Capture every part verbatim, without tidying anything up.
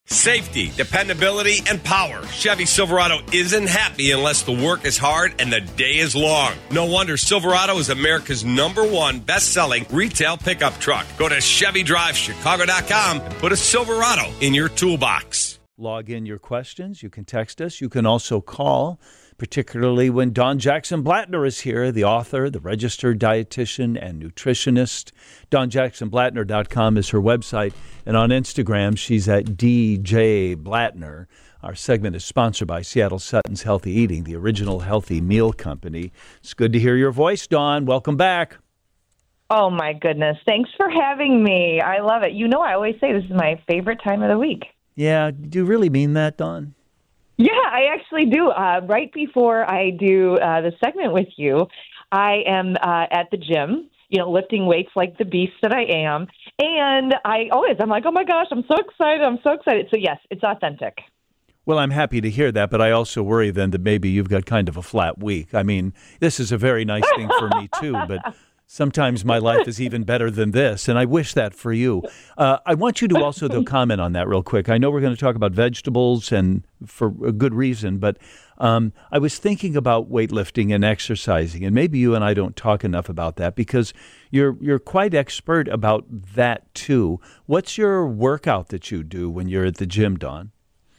Safety, dependability, and power. Chevy Silverado isn't happy unless the work is hard and the day is long. No wonder Silverado is America's number one best-selling retail pickup truck. Go to Chevy Drive Chicago dot com and put a Silverado in your toolbox. Log in your questions. You can text us. You can also call, particularly when Dawn Jackson Blattner is here, the author, the registered dietitian and nutritionist. Dawn Jackson Blattner dot com is her website. And on Instagram, she's at D J Blattner. Our segment is sponsored by Seattle Sutton's Healthy Eating, the original healthy meal company. It's good to hear your voice, Dawn. Welcome back. Oh, my goodness. Thanks for having me. I love it. You know, I always say this is my favorite time of the week. Yeah. Do you really mean that, Dawn? Yeah, I actually do. Uh, right before I do uh, the segment with you, I am uh, at the gym, you know, lifting weights like the beast that I am. And I always, I'm like, oh my gosh, I'm so excited. I'm so excited. So yes, it's authentic. Well, I'm happy to hear that, but I also worry then that maybe you've got kind of a flat week. I mean, this is a very nice thing for me too, but sometimes my life is even better than this, and I wish that for you. Uh, I want you to also, though, comment on that real quick. I know we're going to talk about vegetables, and for a good reason, but um, I was thinking about weightlifting and exercising, and maybe you and I don't talk enough about that because you're you're quite expert about that, too. What's your workout that you do when you're at the gym, Dawn?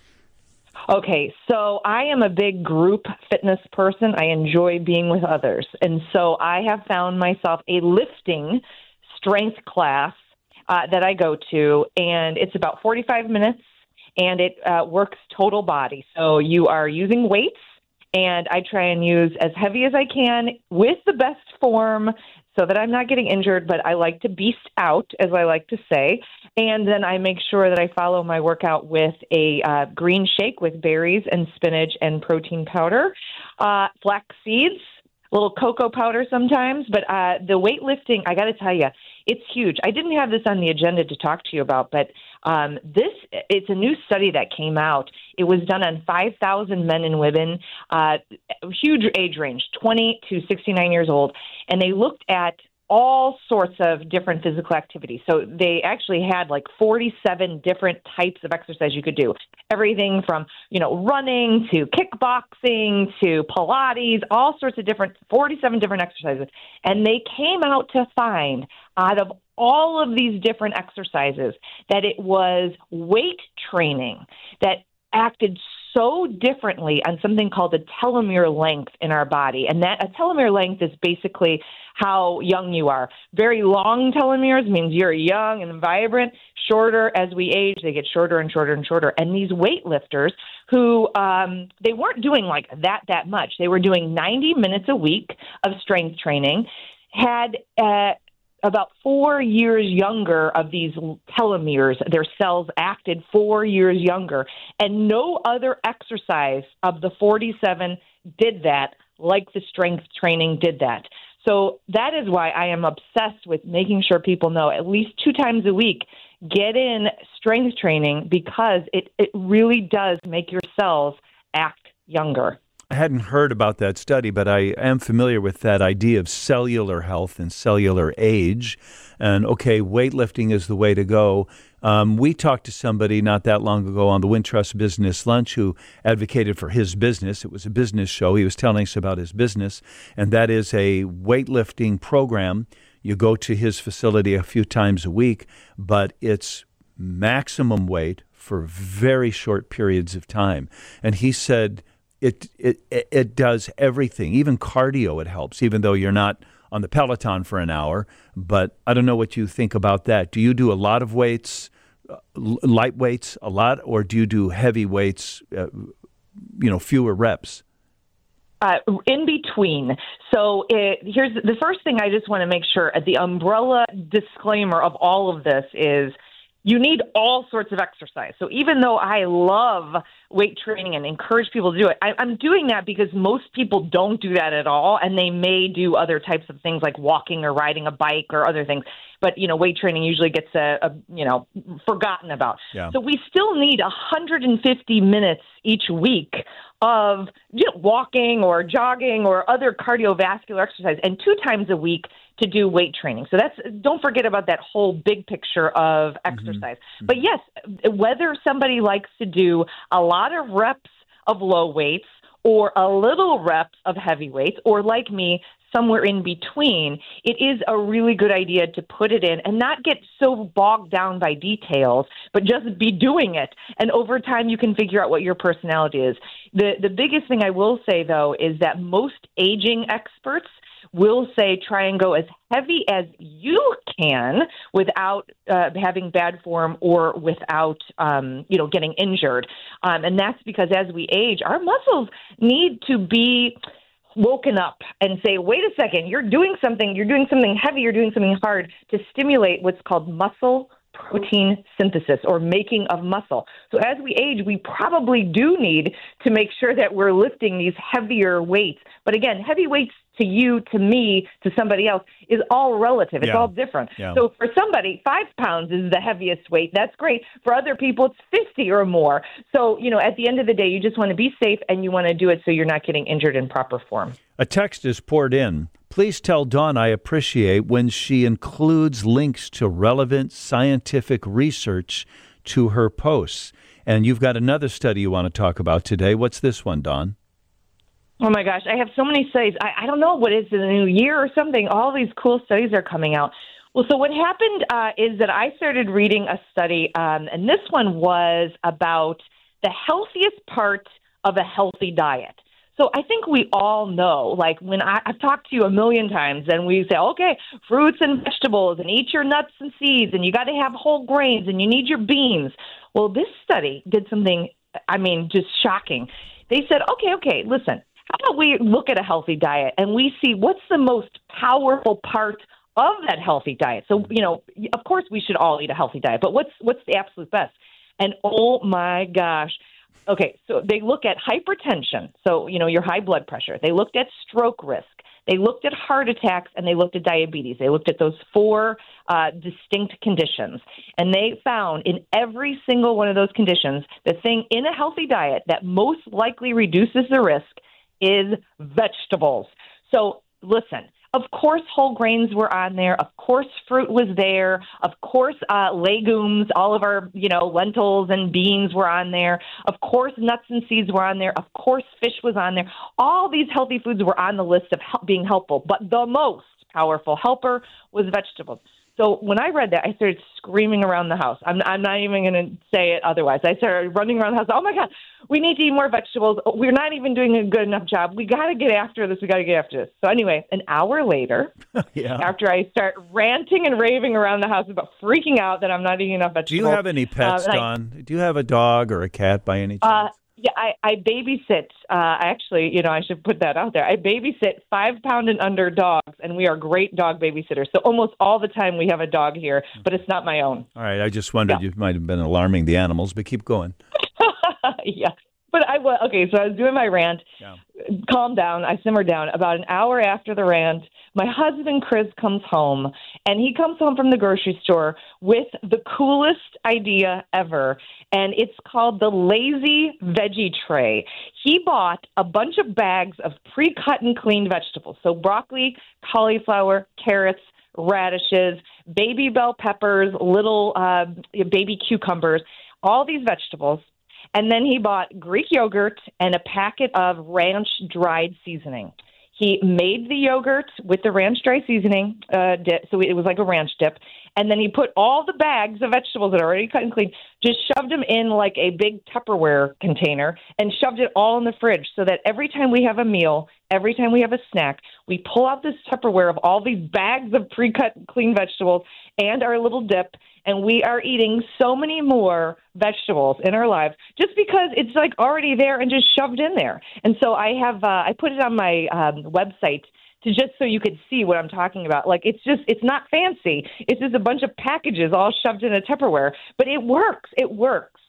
Okay, so I am a big group fitness person. I enjoy being with others. And so I have found myself a lifting strength class uh, that I go to, and it's about forty-five minutes, and it uh, works total body. So you are using weights, and I try and use as heavy as I can with the best form so that I'm not getting injured, but I like to beast out, as I like to say. And then I make sure that I follow my workout with a uh, green shake with berries and spinach and protein powder, uh, flax seeds, a little cocoa powder sometimes. But uh, the weightlifting, I got to tell you, it's huge. I didn't have this on the agenda to talk to you about, but um, this it's a new study that came out. It was done on five thousand men and women, uh, huge age range, twenty to sixty-nine years old, and they looked at all sorts of different physical activities. So they actually had like forty-seven different types of exercise you could do. Everything from, you know, running to kickboxing to Pilates, all sorts of different, forty-seven different exercises. And they came out to find out of all of these different exercises that it was weight training that acted so differently on something called the telomere length in our body. And that a telomere length is basically how young you are. Very long telomeres means you're young and vibrant. Shorter, as we age, they get shorter and shorter and shorter. And these weightlifters who, um, they weren't doing like that, that much. They were doing ninety minutes a week of strength training, had uh, about four years younger of these telomeres. Their cells acted four years younger. And no other exercise of the forty-seven did that like the strength training did that. So that is why I am obsessed with making sure people know at least two times a week, get in strength training because it, it really does make your cells act younger. I hadn't heard about that study, but I am familiar with that idea of cellular health and cellular age. And, okay, weightlifting is the way to go. Um, we talked to somebody not that long ago on the Wintrust Business Lunch who advocated for his business. It was a business show. He was telling us about his business, and that is a weightlifting program. You go to his facility a few times a week, but it's maximum weight for very short periods of time. And he said it it it does everything, even cardio it helps, even though you're not on the Peloton for an hour. But I don't know what you think about that. Do you do a lot of weights, uh, light weights a lot, or do you do heavy weights, uh, you know, fewer reps? Uh, in between. So it, here's the first thing I just want to make sure, the umbrella disclaimer of all of this is you need all sorts of exercise. So even though I love weight training and encourage people to do it, I, I'm doing that because most people don't do that at all, and they may do other types of things like walking or riding a bike or other things. But, you know, weight training usually gets, a, a you know, forgotten about. Yeah. So we still need one hundred fifty minutes each week of you know, walking or jogging or other cardiovascular exercise, and two times a week to do weight training. So that's, don't forget about that whole big picture of exercise. Mm-hmm. But yes, whether somebody likes to do a lot of reps of low weights or a little reps of heavy weights, or like me, somewhere in between, it is a really good idea to put it in and not get so bogged down by details, but just be doing it. And over time, you can figure out what your personality is. The the biggest thing I will say, though, is that most aging experts will say try and go as heavy as you can without uh, having bad form or without, um, you know, getting injured. Um, and that's because as we age, our muscles need to be woken up and say, wait a second, you're doing something, you're doing something heavy, you're doing something hard, to stimulate what's called muscle protein synthesis, or making of muscle. So as we age, we probably do need to make sure that we're lifting these heavier weights. But again, heavy weights to you, to me, to somebody else is all relative. It's yeah. all different. Yeah. So for somebody, five pounds is the heaviest weight. That's great. For other people, it's fifty or more. So, you know, at the end of the day, you just want to be safe and you want to do it so you're not getting injured in proper form. A text is poured in. Please tell Dawn I appreciate when she includes links to relevant scientific research to her posts. And you've got another study you want to talk about today. What's this one, Dawn? Oh, my gosh. I have so many studies. I, I don't know what is in the new year or something. All these cool studies are coming out. Well, so what happened uh, is that I started reading a study, um, and this one was about the healthiest part of a healthy diet. So I think we all know, like when I, I've talked to you a million times and we say, okay, fruits and vegetables and eat your nuts and seeds and you got to have whole grains and you need your beans. Well, this study did something, I mean, just shocking. They said, okay, okay, listen, how about we look at a healthy diet and we see what's the most powerful part of that healthy diet. So, you know, of course we should all eat a healthy diet, but what's what's the absolute best? And oh my gosh. Okay, so they look at hypertension, so, you know, your high blood pressure. They looked at stroke risk. They looked at heart attacks, and they looked at diabetes. They looked at those four uh, distinct conditions. And they found in every single one of those conditions, the thing in a healthy diet that most likely reduces the risk is vegetables. So listen, of course whole grains were on there. Of course fruit was there. Of course uh, legumes, all of our, you know, lentils and beans were on there. Of course nuts and seeds were on there. Of course fish was on there. All these healthy foods were on the list of help, being helpful. But the most powerful helper was vegetables. So when I read that, I started screaming around the house. I'm, I'm not even going to say it otherwise. I started running around the house. Oh, my God, we need to eat more vegetables. We're not even doing a good enough job. We got to get after this. We got to get after this. So anyway, an hour later, yeah. after I start ranting and raving around the house about freaking out that I'm not eating enough vegetables. Do you have any pets, uh, Dawn? I, Do you have a dog or a cat by any chance? Uh, Yeah, I, I babysit. Uh, actually, you know, I should put that out there. I babysit five pound and under dogs, and we are great dog babysitters. So almost all the time we have a dog here, but it's not my own. All right, I just wondered yeah. you might have been alarming the animals, but keep going. yeah, but I was okay. So I was doing my rant. Yeah. Calm down. I simmered down. About an hour after the rant, my husband, Chris, comes home, and he comes home from the grocery store with the coolest idea ever, and it's called the Lazy Veggie Tray. He bought a bunch of bags of pre-cut and cleaned vegetables, so broccoli, cauliflower, carrots, radishes, baby bell peppers, little uh, baby cucumbers, all these vegetables. And then he bought Greek yogurt and a packet of ranch dried seasoning. He made the yogurt with the ranch dry seasoning uh, dip, so it was like a ranch dip. And then he put all the bags of vegetables that are already cut and clean, just shoved them in like a big Tupperware container and shoved it all in the fridge so that every time we have a meal, every time we have a snack, we pull out this Tupperware of all these bags of pre-cut clean vegetables and our little dip, and we are eating so many more vegetables in our lives just because it's like already there and just shoved in there. And so I have, uh, I put it on my um, website to just so you could see what I'm talking about. Like, it's just, it's not fancy. It's just a bunch of packages all shoved in a Tupperware, but it works. It works.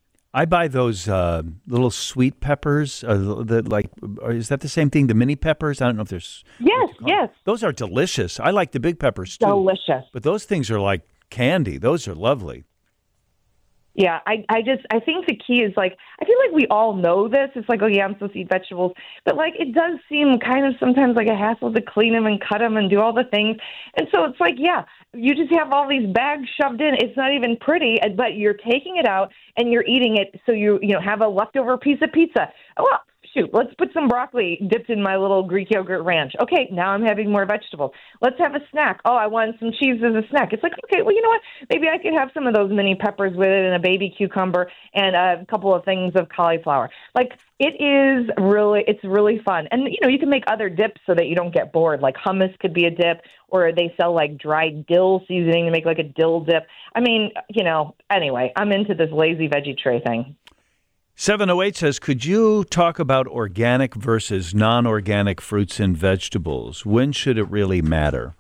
I buy those uh, little sweet peppers. Uh, the, like, is that the same thing? The mini peppers? I don't know if there's. Yes, yes. Those are delicious. I like the big peppers too. Delicious. But those things are like candy. Those are lovely. Yeah, I, I just, I think the key is like, I feel like we all know this. It's like, oh yeah, I'm supposed to eat vegetables. But like, it does seem kind of sometimes like a hassle to clean them and cut them and do all the things. And so it's like, yeah, you just have all these bags shoved in. It's not even pretty, but you're taking it out and you're eating it. So you, you know, have a leftover piece of pizza. Well, shoot, let's put some broccoli dipped in my little Greek yogurt ranch. Okay, now I'm having more vegetables. Let's have a snack. Oh, I want some cheese as a snack. It's like, okay, well, you know what? Maybe I could have some of those mini peppers with it and a baby cucumber and a couple of things of cauliflower. Like, it is really, it's really fun. And, you know, you can make other dips so that you don't get bored. Like hummus could be a dip, or they sell like dried dill seasoning to make like a dill dip. I mean, you know, anyway, I'm into this lazy veggie tray thing. seven oh eight says, could you talk about organic versus non-organic fruits and vegetables? When should it really matter?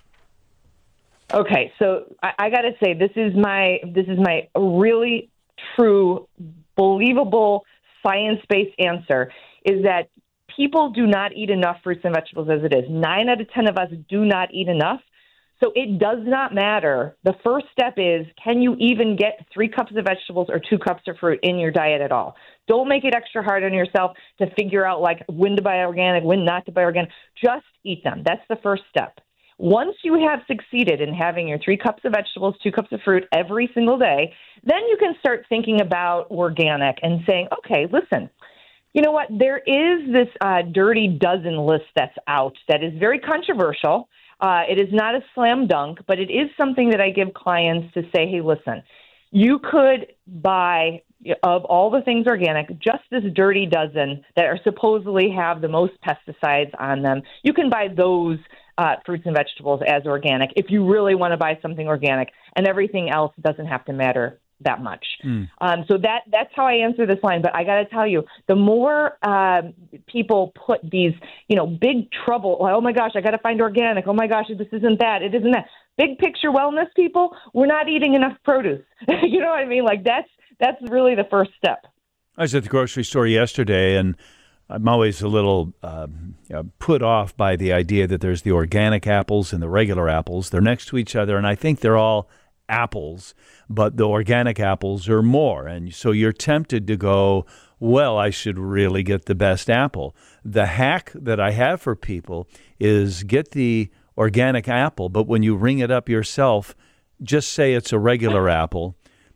Okay, so I, I got to say, this is my this is my really true, believable, science-based answer, is that people do not eat enough fruits and vegetables as it is. Nine out of ten of us do not eat enough. So it does not matter. The first step is, can you even get three cups of vegetables or two cups of fruit in your diet at all? Don't make it extra hard on yourself to figure out like when to buy organic, when not to buy organic. Just eat them. That's the first step. Once you have succeeded in having your three cups of vegetables, two cups of fruit every single day, then you can start thinking about organic and saying, okay, listen, you know what? There is this uh, dirty dozen list that's out that is very controversial. Uh, it is not a slam dunk, but it is something that I give clients to say, hey, listen, you could buy, of all the things organic, just this dirty dozen that are supposedly have the most pesticides on them. You can buy those uh, fruits and vegetables as organic if you really want to buy something organic, and everything else doesn't have to matter that much. Mm. Um, so that that's how I answer this line. But I got to tell you, the more uh, people put these, you know, big trouble, oh my gosh, I got to find organic. Oh my gosh, this isn't that. It isn't that. Big picture wellness people, we're not eating enough produce. You know what I mean? Like that's that's really the first step. I was at the grocery store yesterday, and I'm always a little um, you know, put off by the idea that there's the organic apples and the regular apples. They're next to each other, and I think they're all apples, but the organic apples are more. And so you're tempted to go, well, I should really get the best apple. The hack that I have for people is get the organic apple, but when you ring it up yourself, just say it's a regular apple.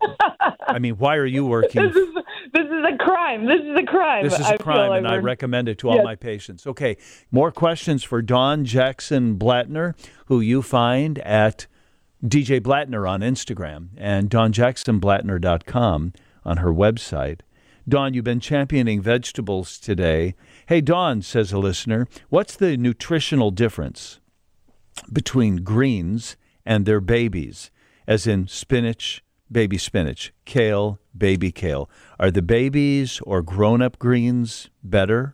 I mean, why are you working? This is, this is a crime. This is a crime. This is a I crime, like and I recommend it to all yes. my patients. Okay, more questions for Dawn Jackson Blattner, who you find at D J Blattner on Instagram and dawn jackson blattner dot com on her website. Dawn, you've been championing vegetables today. Hey, Dawn, says a listener, what's the nutritional difference between greens and their babies, as in spinach, baby spinach, kale, baby kale? Are the babies or grown-up greens better?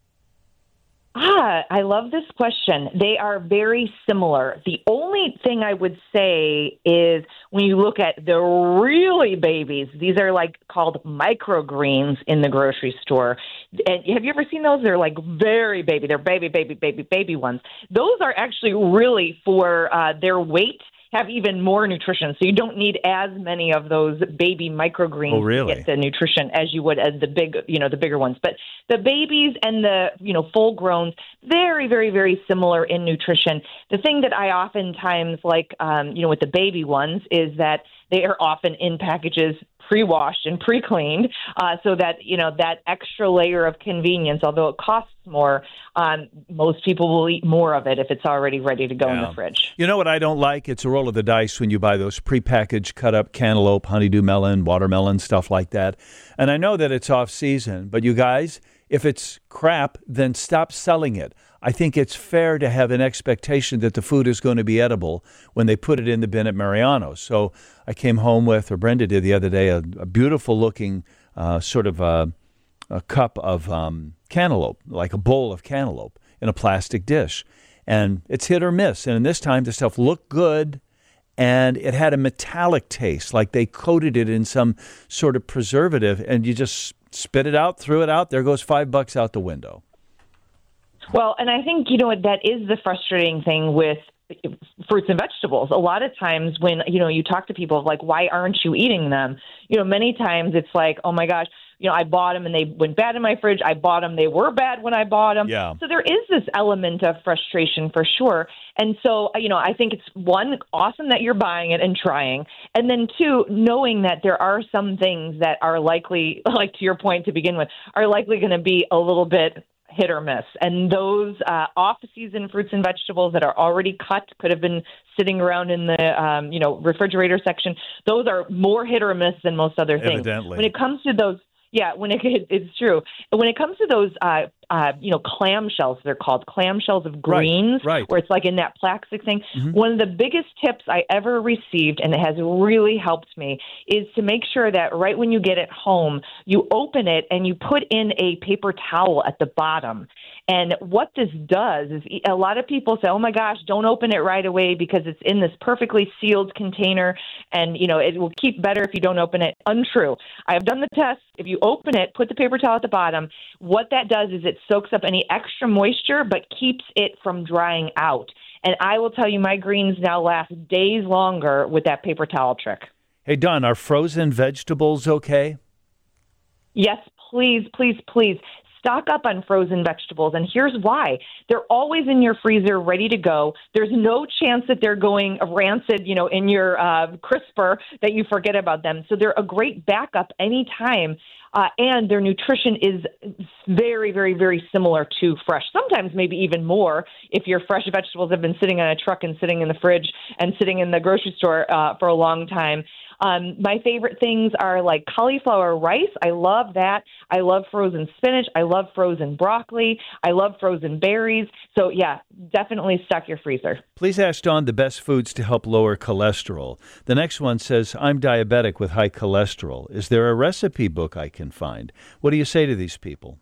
Ah, I love this question. They are very similar. The only thing I would say is when you look at the really babies, these are like called microgreens in the grocery store. And have you ever seen those? They're like very baby. They're baby, baby, baby, baby ones. Those are actually really for uh, their weight, have even more nutrition. So you don't need as many of those baby microgreens oh, really? to get the nutrition as you would as the big, you know, the bigger ones. But the babies and the, you know, full growns, very, very, very similar in nutrition. The thing that I oftentimes like, um, you know, with the baby ones is that they are often in packages pre-washed and pre-cleaned, uh, so that, you know, that extra layer of convenience, although it costs more, um, most people will eat more of it if it's already ready to go yeah. in the fridge. You know what I don't like? It's a roll of the dice when you buy those pre-packaged cut-up cantaloupe, honeydew melon, watermelon, stuff like that. And I know that it's off-season, but you guys, if it's crap, then stop selling it. I think it's fair to have an expectation that the food is going to be edible when they put it in the bin at Mariano's. So I came home with, or Brenda did the other day, a, a beautiful-looking uh, sort of a, a cup of um, cantaloupe, like a bowl of cantaloupe in a plastic dish. And it's hit or miss. And this time the stuff looked good, and it had a metallic taste, like they coated it in some sort of preservative, and you just spit it out, threw it out, there goes five bucks out the window. Well, and I think, you know what, that is the frustrating thing with fruits and vegetables. A lot of times when, you know, you talk to people like, why aren't you eating them? You know, many times it's like, oh my gosh, you know, I bought them and they went bad in my fridge. I bought them. They were bad when I bought them. Yeah. So there is this element of frustration for sure. And so, you know, I think it's one, awesome that you're buying it and trying. And then two, knowing that there are some things that are likely, like to your point to begin with, are likely going to be a little bit hit or miss. And those uh, off-season fruits and vegetables that are already cut, could have been sitting around in the, um, you know, refrigerator section, those are more hit or miss than most other things. Evidently. When it comes to those, yeah, when it, it's true. When it comes to those, uh, uh, you know, clamshells, they're called clamshells of greens, right, right. where it's like in that plastic thing. Mm-hmm. One of the biggest tips I ever received, and it has really helped me, is to make sure that right when you get it home, you open it and you put in a paper towel at the bottom. And what this does is a lot of people say, oh my gosh, don't open it right away because it's in this perfectly sealed container and, you know, it will keep better if you don't open it. Untrue. I have done the test. If you open it, put the paper towel at the bottom, what that does is it soaks up any extra moisture but keeps it from drying out. And I will tell you, my greens now last days longer with that paper towel trick. Hey, Don, are frozen vegetables okay? Yes, please, please, please. Stock up on frozen vegetables, and here's why. They're always in your freezer, ready to go. There's no chance that they're going rancid, you know, in your uh, crisper that you forget about them. So they're a great backup anytime, uh, and their nutrition is very, very, very similar to fresh. Sometimes maybe even more if your fresh vegetables have been sitting on a truck and sitting in the fridge and sitting in the grocery store uh, for a long time. Um, my favorite things are like cauliflower rice. I love that. I love frozen spinach. I love frozen broccoli. I love frozen berries. So, yeah, definitely stock your freezer. Please ask Dawn the best foods to help lower cholesterol. The next one says, I'm diabetic with high cholesterol. Is there a recipe book I can find? What do you say to these people?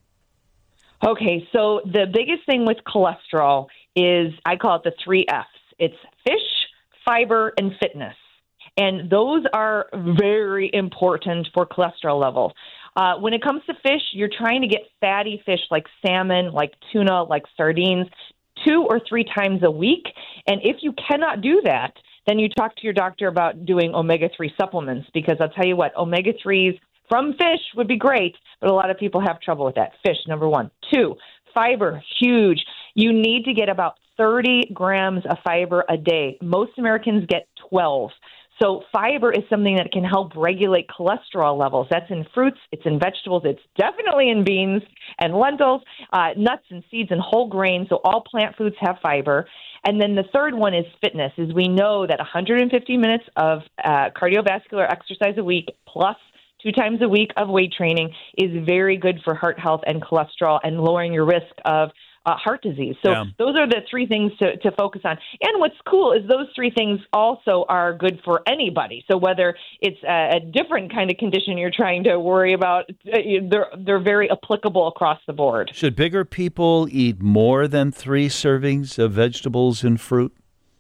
Okay, so the biggest thing with cholesterol is I call it the three F's. It's fish, fiber, and fitness. And those are very important for cholesterol levels. Uh, when it comes to fish, you're trying to get fatty fish like salmon, like tuna, like sardines, two or three times a week. And if you cannot do that, then you talk to your doctor about doing omega three supplements, because I'll tell you what, omega threes from fish would be great, but a lot of people have trouble with that. Fish, number one. Two, fiber, huge. You need to get about thirty grams of fiber a day. Most Americans get twelve. So fiber is something that can help regulate cholesterol levels. That's in fruits, it's in vegetables, it's definitely in beans and lentils, uh, nuts and seeds and whole grains. So all plant foods have fiber. And then the third one is fitness, is we know that one hundred fifty minutes of uh, cardiovascular exercise a week plus two times a week of weight training is very good for heart health and cholesterol and lowering your risk of Uh, heart disease. So yeah. Those are the three things to, to focus on. And what's cool is those three things also are good for anybody. So whether it's a, a different kind of condition you're trying to worry about, they're, they're very applicable across the board. Should bigger people eat more than three servings of vegetables and fruit?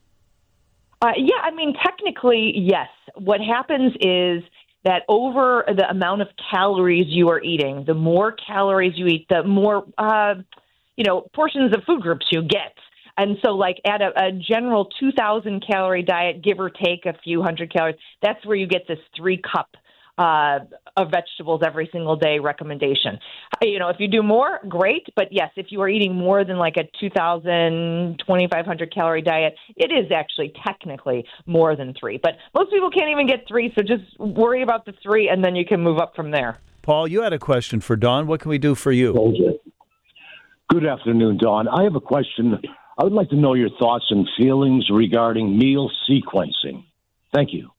Uh, yeah, I mean, technically, yes. What happens is that over the amount of calories you are eating, the more calories you eat, the more uh, you know, portions of food groups you get. And so like at a, a general two thousand calorie diet, give or take a few hundred calories, that's where you get this three cup uh, of vegetables every single day recommendation. You know, if you do more, great. But yes, if you are eating more than like a two thousand, twenty-five hundred calorie diet, it is actually technically more than three. But most people can't even get three. So just worry about the three and then you can move up from there. Paul, you had a question for Dawn. What can we do for you? Good afternoon, Dawn. I have a question. I would like to know your thoughts and feelings regarding meal sequencing. Thank you.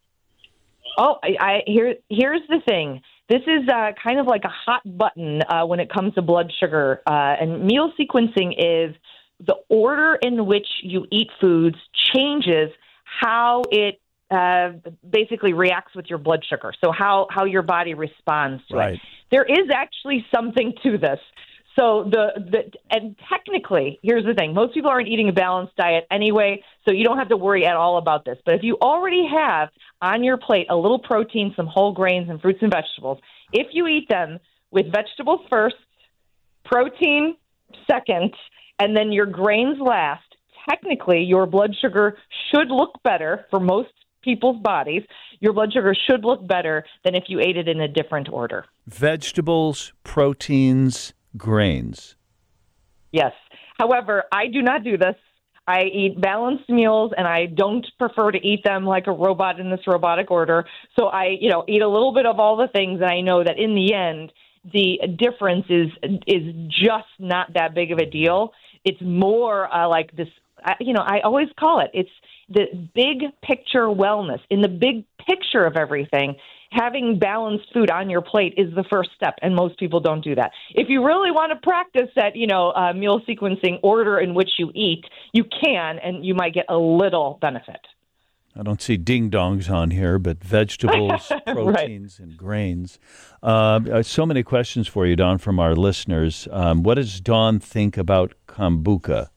Oh, I, I here. Here's the thing. This is uh, kind of like a hot button uh, when it comes to blood sugar. Uh, and meal sequencing is the order in which you eat foods changes how it uh, basically reacts with your blood sugar. So how, how your body responds to right. it. There is actually something to this. So the, the and technically, here's the thing. Most people aren't eating a balanced diet anyway, so you don't have to worry at all about this. But if you already have on your plate a little protein, some whole grains, and fruits and vegetables, if you eat them with vegetables first, protein second, and then your grains last, technically your blood sugar should look better for most people's bodies. Your blood sugar should look better than if you ate it in a different order. Vegetables, proteins, grains. Yes. However, I do not do this. I eat balanced meals, and I don't prefer to eat them like a robot in this robotic order. So I, you know, eat a little bit of all the things, and I know that in the end, the difference is is just not that big of a deal. It's more uh, like this, you know, I always call it, it's the big picture wellness. In the big picture of everything, having balanced food on your plate is the first step, and most people don't do that. If you really want to practice that, you know, uh, meal sequencing order in which you eat, you can, and you might get a little benefit. I don't see ding-dongs on here, but vegetables, proteins, right. and grains. Uh, so many questions for you, Dawn, from our listeners. Um, what does Dawn think about kombucha?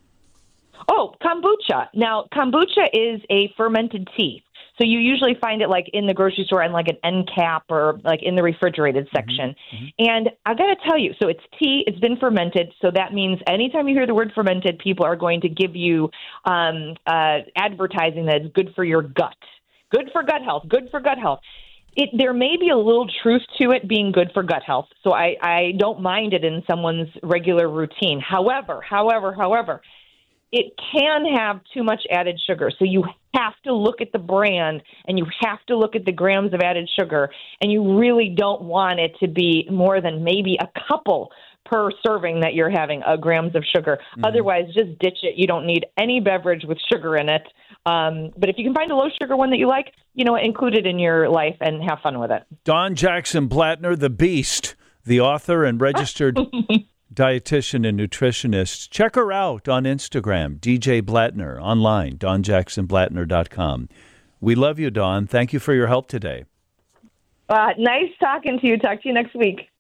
Oh, kombucha. Now, kombucha is a fermented tea. So you usually find it like in the grocery store and like an end cap or like in the refrigerated section. Mm-hmm. And I got to tell you, so it's tea, it's been fermented. So that means anytime you hear the word fermented, people are going to give you um, uh, advertising that it's good for your gut, good for gut health, good for gut health. It, there may be a little truth to it being good for gut health. So I, I don't mind it in someone's regular routine. However, however, however, it can have too much added sugar. So you have to look at the brand and you have to look at the grams of added sugar. And you really don't want it to be more than maybe a couple per serving that you're having, uh, grams of sugar. Mm-hmm. Otherwise, just ditch it. You don't need any beverage with sugar in it. Um, but if you can find a low sugar one that you like, you know, include it in your life and have fun with it. Dawn Jackson Blattner, the Beast, the author and registered dietitian and nutritionist. Check her out on Instagram, D J Blattner, online, dawn jackson blattner dot com. We love you, Dawn. Thank you for your help today. Uh, nice talking to you. Talk to you next week.